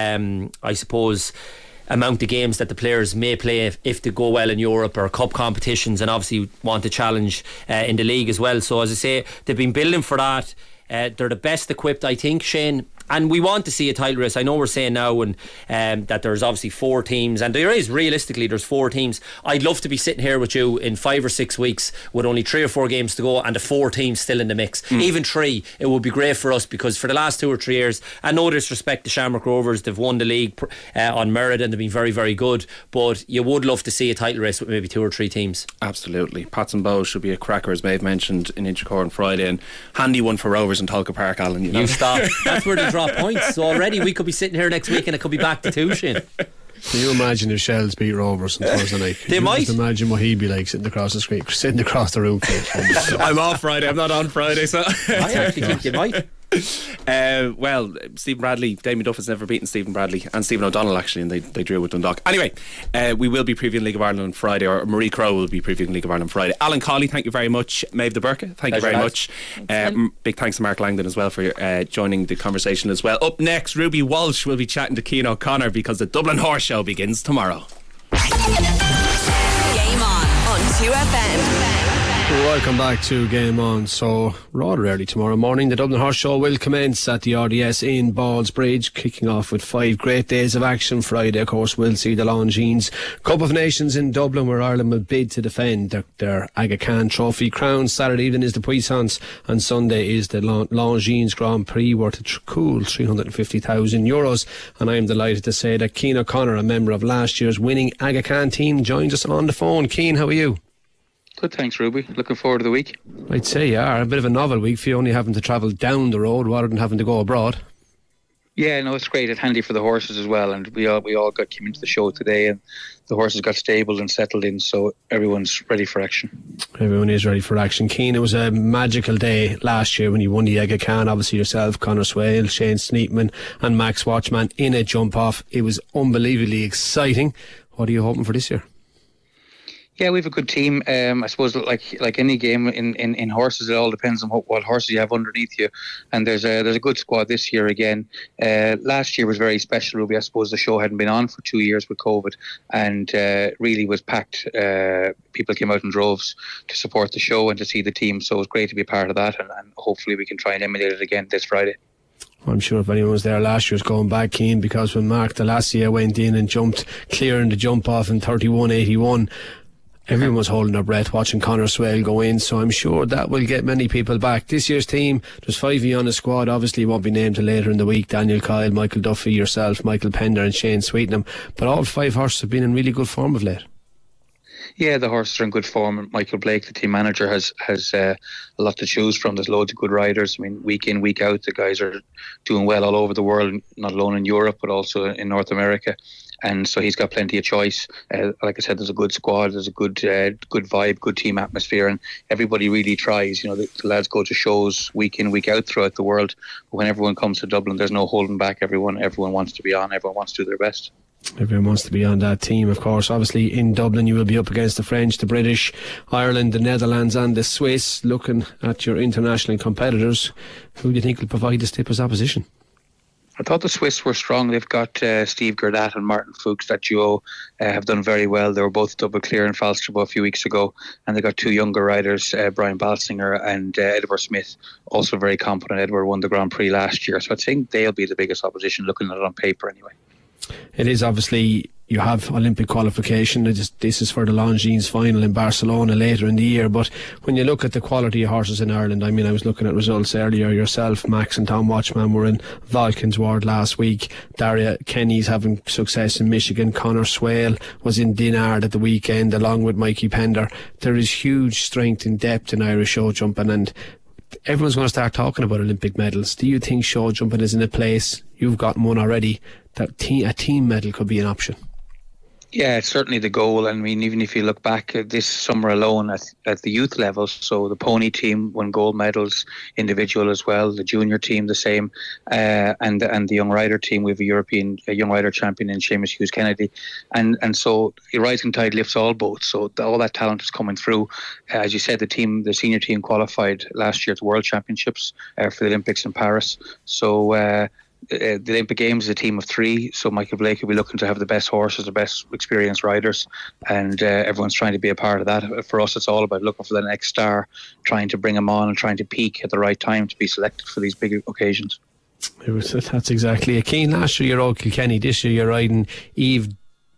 Speaker 6: I suppose amount of games that the players may play if they go well in Europe or cup competitions, and obviously want to challenge in the league as well. So as I say, they've been building for that. They're the best equipped, I think, Shane, and we want to see a title race. I know we're saying now that there's obviously 4 teams, and there is realistically there's 4 teams. I'd love to be sitting here with you in 5 or 6 weeks with only 3 or 4 games to go and the 4 teams still in the mix. Even 3, it would be great for us, because for the last 2 or 3 years, and no disrespect to Shamrock Rovers, they've won the league on merit and they've been very, very good, but you would love to see a title race with maybe 2 or 3 teams.
Speaker 3: Absolutely. Pats and Bows should be a cracker, as Maeve mentioned, in Inchicore on Friday, and handy one for Rovers in Tolka Park, Alan.
Speaker 6: You stop. That's where they drop points. So already we could be sitting here next week and it could be back to 2, Shane.
Speaker 4: Can you imagine if Shells beat Rovers on Thursday night?
Speaker 6: They might.
Speaker 4: Just imagine what he'd be like sitting across the screen, sitting across the room.
Speaker 3: I'm off Friday. I'm not on Friday, so
Speaker 6: I actually think you might.
Speaker 3: Well, Stephen Bradley, Damien Duff has never beaten Stephen Bradley and Stephen O'Donnell actually, and they drew with Dundalk. Anyway, we will be previewing League of Ireland on Friday, or Marie Crowe will be previewing League of Ireland on Friday. Alan Cawley, thank you very much. Maeve de Burke, thank you very much. Big thanks to Mark Langdon as well for joining the conversation as well. Up next, Ruby Walsh will be chatting to Cian O'Connor, because the Dublin Horse Show begins tomorrow.
Speaker 2: Game on 2FM.
Speaker 4: Welcome back to Game On. So rather early tomorrow morning, the Dublin Horse Show will commence at the RDS in Ballsbridge, kicking off with 5 great days of action. Friday, of course, we'll see the Longines Cup of Nations in Dublin, where Ireland will bid to defend their Aga Khan Trophy crown. Saturday evening is the Puissance, and Sunday is the Longines Grand Prix, worth a cool €350,000. And I am delighted to say that Cian O'Connor, a member of last year's winning Aga Khan team, joins us on the phone. Cian, how are you?
Speaker 7: Good, thanks, Ruby. Looking forward to the week.
Speaker 4: I'd say, yeah, a bit of a novel week for you, only having to travel down the road rather than having to go abroad.
Speaker 7: Yeah, no, it's great. It's handy for the horses as well, and we all came into the show today, and the horses got stabled and settled in, so everyone's ready for action. Everyone
Speaker 4: is ready for action. Cian, it was a magical day last year when you won the Aga Khan. Obviously yourself, Conor Swale, Shane Sneetman and Max Watchman in a jump off. It was unbelievably exciting. What are you hoping for this year?
Speaker 7: Yeah, we have a good team. I suppose like any game in horses, it all depends on what horses you have underneath you. And there's a good squad this year again. Last year was very special, Ruby. I suppose the show hadn't been on for 2 years with COVID, and really was packed. People came out in droves to support the show and to see the team. So it was great to be a part of that, and hopefully we can try and emulate it again this Friday.
Speaker 4: I'm sure if anyone was there last year's going back, Keane, because when Mark Delassia went in and jumped, clearing the jump off in 31.81, everyone was holding their breath watching Conor Swale go in, so I'm sure that will get many people back. This year's team, there's 5 of you on the squad, obviously won't be named till later in the week. Daniel Kyle, Michael Duffy, yourself, Michael Pender and Shane Sweetenham, but all 5 horses have been in really good form of late.
Speaker 7: Yeah, the horses are in good form. Michael Blake, the team manager, has a lot to choose from. There's loads of good riders. I mean, week in, week out, the guys are doing well all over the world, not alone in Europe, but also in North America. And so he's got plenty of choice. Like I said, there's a good squad, there's a good vibe, good team atmosphere, and everybody really tries. You know, the lads go to shows week in, week out throughout the world. But when everyone comes to Dublin, there's no holding back. Everyone wants to be on. Everyone wants to do their best.
Speaker 4: Everyone wants to be on that team, of course. Obviously, in Dublin, you will be up against the French, the British, Ireland, the Netherlands, and the Swiss. Looking at your international competitors, who do you think will provide the stiffest opposition?
Speaker 7: I thought the Swiss were strong. They've got Steve Gerdat and Martin Fuchs. That duo have done very well. They were both double clear in Falsterbo a few weeks ago, and they got 2 younger riders, Brian Balsinger and Edward Smith, also very competent. Edward won the Grand Prix last year, so I think they'll be the biggest opposition, looking at it on paper anyway.
Speaker 4: It is obviously, you have Olympic qualification. This is for the Longines final in Barcelona later in the year. But when you look at the quality of horses in Ireland, I mean, I was looking at results earlier. Yourself, Max and Tom Watchman were in Valken's Ward last week. Daria Kenny's having success in Michigan. Conor Swale was in Dinard at the weekend along with Mikey Pender. There is huge strength and depth in Irish show jumping, and everyone's going to start talking about Olympic medals. Do you think show jumping is in a place, you've gotten one already, that a team medal could be an option?
Speaker 7: Yeah, it's certainly the goal. I mean, even if you look back at this summer alone at the youth level, so the pony team won gold medals, individual as well, the junior team the same, and the young rider team, we have a young rider champion in Seamus Hughes Kennedy, and so the rising tide lifts all boats. So all that talent is coming through. As you said, the senior team qualified last year at the World Championships for the Olympics in Paris. So. The Olympic Games is a team of 3, so Michael Blake will be looking to have the best horses, the best experienced riders, and everyone's trying to be a part of that. For us, it's all about looking for the next star, trying to bring them on and trying to peak at the right time to be selected for these big occasions.
Speaker 4: That's exactly it. Keane, last year you're all Kilkenny, this year you're riding Eve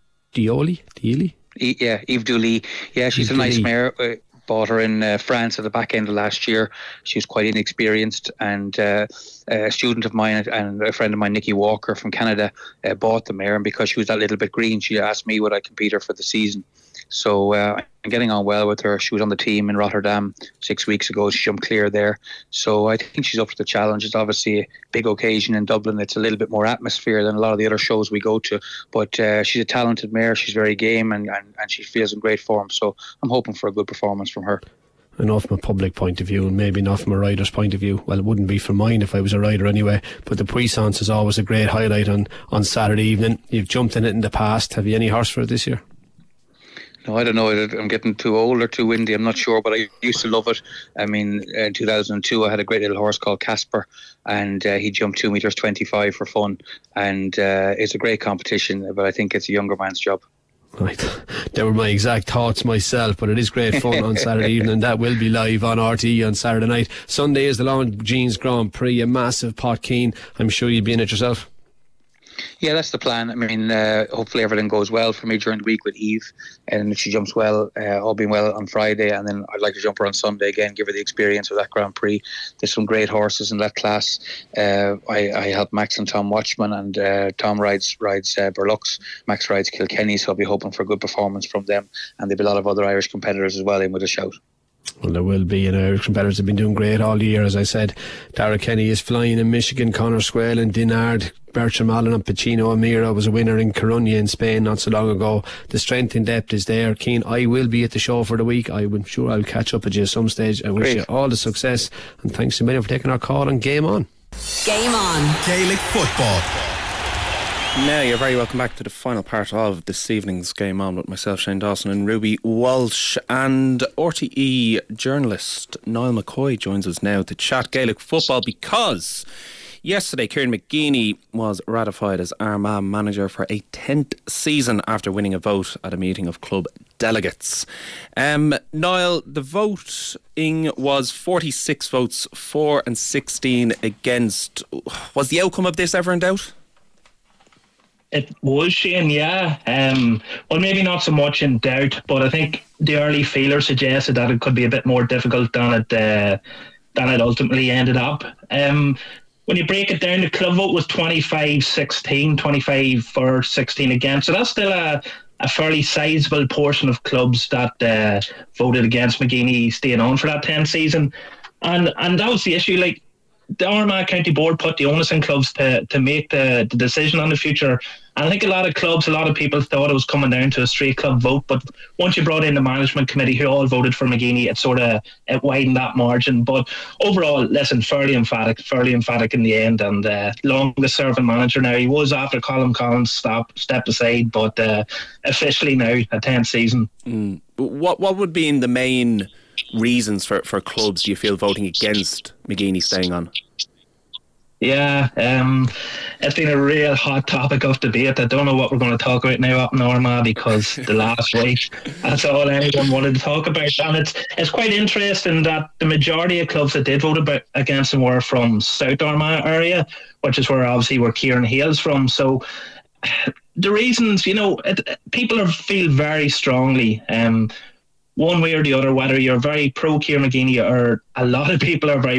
Speaker 4: Dioli?
Speaker 7: Yeah, Eve Dooley. Yeah, she's a nice mare. Bought her in France at the back end of last year. She was quite inexperienced, and a student of mine and a friend of mine, Nikki Walker from Canada, bought the mare, and because she was that little bit green, she asked me would I compete her for the season. So I'm getting on well with her. She was on the team in Rotterdam 6 weeks ago. She jumped clear there. So I think she's up to the challenge. It's obviously a big occasion in Dublin. It's a little bit more atmosphere than a lot of the other shows we go to. But she's a talented mare. She's very game, and she feels in great form. So I'm hoping for a good performance from her.
Speaker 4: Enough from a public point of view, and maybe not from a rider's point of view. Well, it wouldn't be from mine if I was a rider anyway, but the Puissance is always a great highlight on Saturday evening. You've jumped in it in the past. Have you any horse for it this year?
Speaker 7: No, I don't know. I'm getting too old or too windy. I'm not sure, but I used to love it. I mean, in 2002, I had a great little horse called Casper, and he jumped 2 meters 25 for fun. And it's a great competition, but I think it's a younger man's job.
Speaker 4: Right, they were my exact thoughts myself, but it is great fun on Saturday evening. That will be live on RTE on Saturday night. Sunday is the Longines Grand Prix, a massive pot, Keane. I'm sure you'd be in it yourself.
Speaker 7: Yeah, that's the plan. I mean, hopefully everything goes well for me during the week with Eve, and if she jumps well, all being well on Friday, and then I'd like to jump her on Sunday again, give her the experience of that Grand Prix. There's some great horses in that class. I help Max and Tom Watchman, and Tom rides Burlux. Max rides Kilkenny, so I'll be hoping for a good performance from them, and there'll be a lot of other Irish competitors as well in with a shout.
Speaker 4: Well, there will be, and Irish competitors have been doing great all year. As I said, Dara Kenny is flying in Michigan, Conor Swale in Dinard, Bertram Allen and Pacino Amira was a winner in Coruña in Spain not so long ago. The strength and depth is there. Keane, I will be at the show for the week. I'm sure I'll catch up with you at some stage. I wish you all the success, and thanks a million for taking our call, and game on.
Speaker 2: Game on.
Speaker 8: Gaelic football.
Speaker 3: Now you're very welcome back to the final part of this evening's Game On with myself, Shane Dawson, and Ruby Walsh. And RTE journalist Niall McCoy joins us now to chat Gaelic football, because yesterday Kieran McGeeney was ratified as Armagh manager for a 10th season after winning a vote at a meeting of club delegates. Niall, the voting was 46 votes for and 16 against. Was the outcome of this ever in doubt?
Speaker 8: It was, Shane, yeah. Well, maybe not so much in doubt, but I think the early feeler suggested that it could be a bit more difficult than it ultimately ended up. When you break it down, the club vote was 25-16, 25 for 16 against. So that's still a fairly sizable portion of clubs that voted against McGeeney staying on for that 10th season. And that was the issue. Like, the Armagh County Board put the onus on clubs to make the decision on the future. And I think a lot of people thought it was coming down to a straight club vote. But once you brought in the management committee who all voted for McGeeney, it widened that margin. But overall, listen, fairly emphatic in the end. And longest serving manager now. He was after Colin Collins stepped aside, but officially now a 10th season.
Speaker 3: What would be in the main reasons for clubs, do you feel, voting against McGeeney staying on?
Speaker 8: Yeah, it's been a real hot topic of debate. I don't know what we're going to talk about now up in Armagh, because the last week that's all anyone wanted to talk about. And it's quite interesting that the majority of clubs that did vote against him were from South Armagh area, which is where Kieran Hale's from. So the reasons, people feel very strongly one way or the other, whether you're very pro Kieran McGeeney or a lot of people are very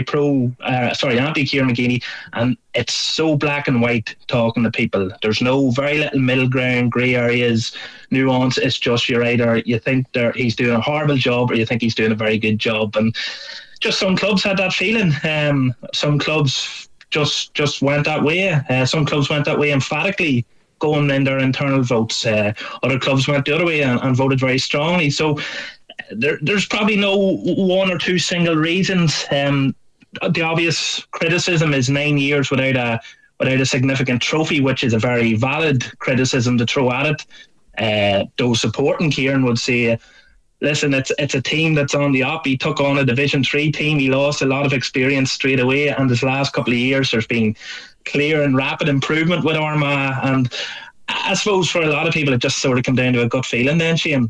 Speaker 8: anti Kieran McGeeney, and it's so black and white talking to people. There's very little middle ground, grey areas, nuance. It's just you're either you think he's doing a horrible job or you think he's doing a very good job. And just some clubs had that feeling. Some clubs just went that way. Some clubs went that way emphatically, going in their internal votes. Other clubs went the other way and voted very strongly. So there's probably no one or two single reasons. The obvious criticism is 9 years without a significant trophy, which is a very valid criticism to throw at it. Those supporting Kieran would say, listen, it's a team that's on the up. He took on a Division 3 team. He lost a lot of experience straight away, and this last couple of years there's been clear and rapid improvement with Armagh. And I suppose for a lot of people it just sort of come down to a gut feeling then, Shane.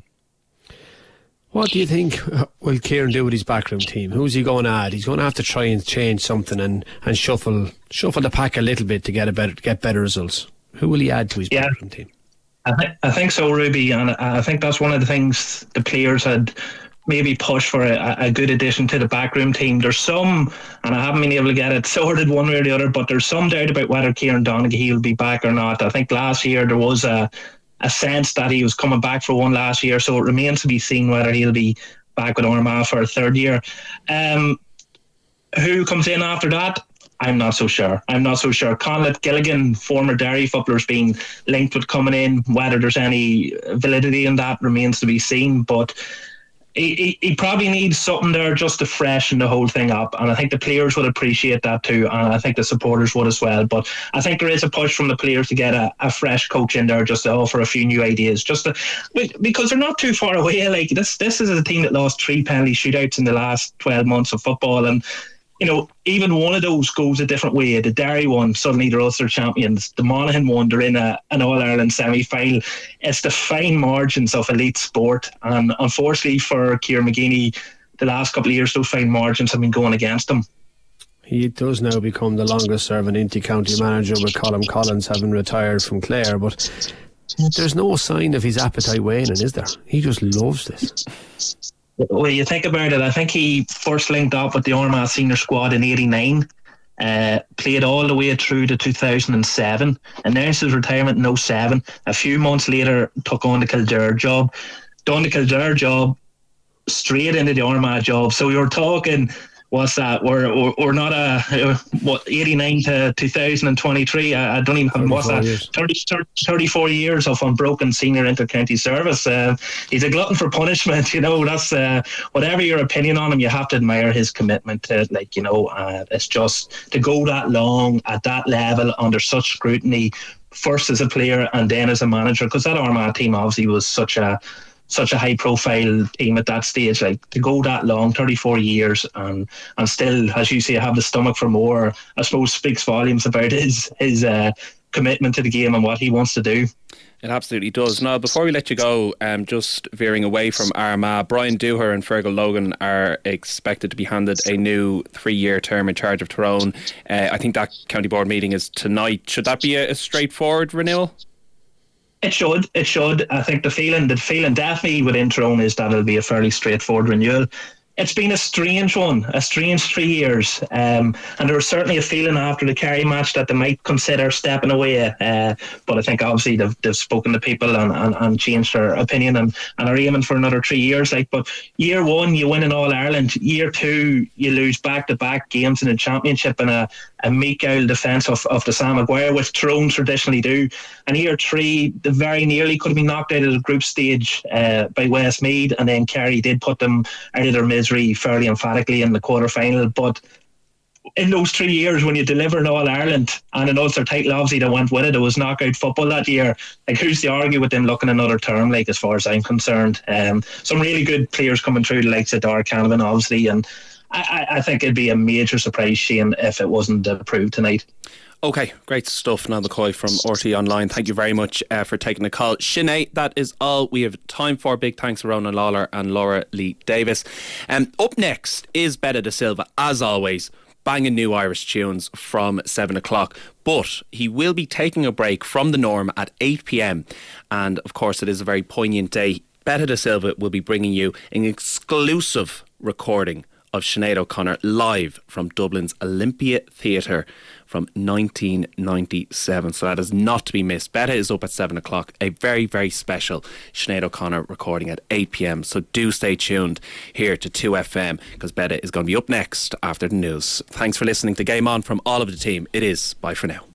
Speaker 4: What do you think will Kieran do with his backroom team? Who's he going to add? He's going to have to try and change something and shuffle the pack a little bit to get better results. Who will he add to his backroom team?
Speaker 8: I think so, Ruby, and I think that's one of the things the players had maybe pushed for a good addition to the backroom team. There's some, and I haven't been able to get it sorted one way or the other, but there's some doubt about whether Kieran Donaghy will be back or not. I think last year there was a sense that he was coming back for one last year, so it remains to be seen whether he'll be back with Armagh for a third year. Who comes in after that? I'm not so sure. Conleth Gilligan, former Derry footballer, has been linked with coming in. Whether there's any validity in that remains to be seen, but he probably needs something there just to freshen the whole thing up, and I think the players would appreciate that too, and I think the supporters would as well. But I think there is a push from the players to get a fresh coach in there, just to offer a few new ideas, because they're not too far away. Like this is a team that lost 3 penalty shootouts in the last 12 months of football, and even one of those goes a different way. The Derry one, suddenly they're Ulster champions. The Monaghan one, they're in an All-Ireland semi-final. It's the fine margins of elite sport. And unfortunately for Kieran McGeeney, the last couple of years, those fine margins have been going against him.
Speaker 4: He does now become the longest serving inter-county manager, with Colin Collins having retired from Clare. But there's no sign of his appetite waning, is there? He just loves this.
Speaker 8: Well, you think about it, I think he first linked up with the Armagh senior squad in 89, played all the way through to 2007, announced his retirement in 07. A few months later, took on the Kildare job, done the Kildare job, straight into the Armagh job. So we were talking what's that? We're not a 89 to 2023. I don't even have what's that? 34 years of unbroken senior inter-county service. He's a glutton for punishment. That's whatever your opinion on him, you have to admire his commitment to it. It's just to go that long at that level under such scrutiny, first as a player and then as a manager, because that Armagh team obviously was such a high profile team at that stage, to go that long, 34 years, and still, as you say, have the stomach for more, I suppose speaks volumes about his commitment to the game and what he wants to do.
Speaker 3: It absolutely does. Now, before we let you go, just veering away from Armagh, Brian Dooher and Fergal Logan are expected to be handed a new 3-year term in charge of Tyrone. I think that county board meeting is tonight. Should that be a straightforward renewal?
Speaker 8: It should. I think the feeling definitely within Tyrone is that it'll be a fairly straightforward renewal. It's been a strange 3 years, and there was certainly a feeling after the Kerry match that they might consider stepping away, but I think obviously they've spoken to people and changed their opinion and are aiming for another 3 years. But year one you win in All-Ireland, year two you lose back-to-back games in the Championship and a meek owl defence of the Sam Maguire, which Tyrone traditionally do, and year three they very nearly could have been knocked out of the group stage by Westmeath, and then Kerry did put them out of their misery fairly emphatically in the quarter-final. But in those 3 years, when you deliver in All-Ireland and an Ulster title obviously that went with it, it was knockout football that year. Who's to argue with them looking another term, as far as I'm concerned? Some really good players coming through, the likes of Dar Canavan obviously, and I think it'd be a major surprise, Shane, if it wasn't approved tonight.
Speaker 3: Okay, great stuff. Niall McCoy from RTÉ Online. Thank you very much for taking the call. Sinead, that is all we have time for. Big thanks to Ronan Lawler and Laura Lee Davis. Up next is Betta Da Silva, as always, banging new Irish tunes from 7 o'clock. But he will be taking a break from the norm at 8 p.m. And of course, it is a very poignant day. Betta Da Silva will be bringing you an exclusive recording of Sinead O'Connor live from Dublin's Olympia Theatre from 1997. So that is not to be missed. Betta is up at 7 o'clock. A very, very special Sinead O'Connor recording at 8 p.m. So do stay tuned here to 2FM, because Betta is going to be up next after the news. Thanks for listening to Game On from all of the team. It is bye for now.